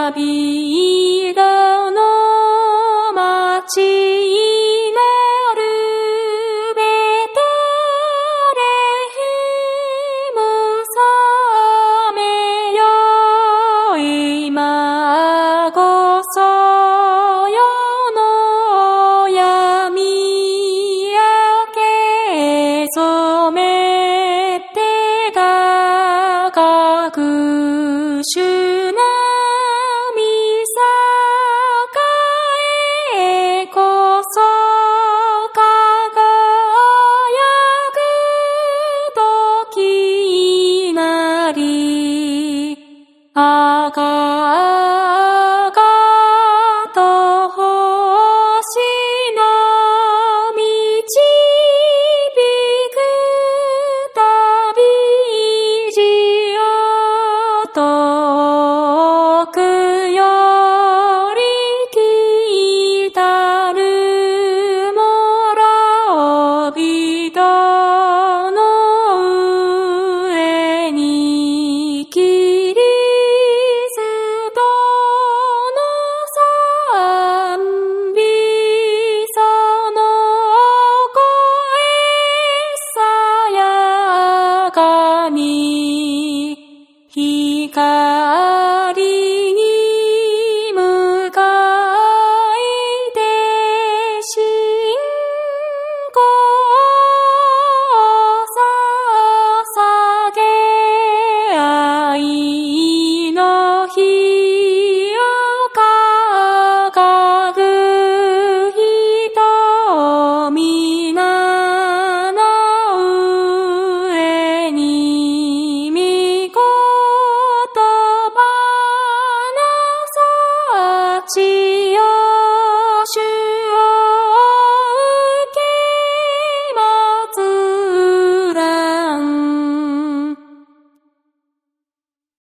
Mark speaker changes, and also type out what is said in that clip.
Speaker 1: びらの町なるベタレヘムさめよ今こそ世の闇明け染めてが各種なみさかえこそ輝く時なり赤々と星の導く旅路を遠くより来たるもろびとの上にキリストの賛美その声さやかに光に向かいて信仰を捧げ愛の火を掲ぐ人皆の上に御言葉の幸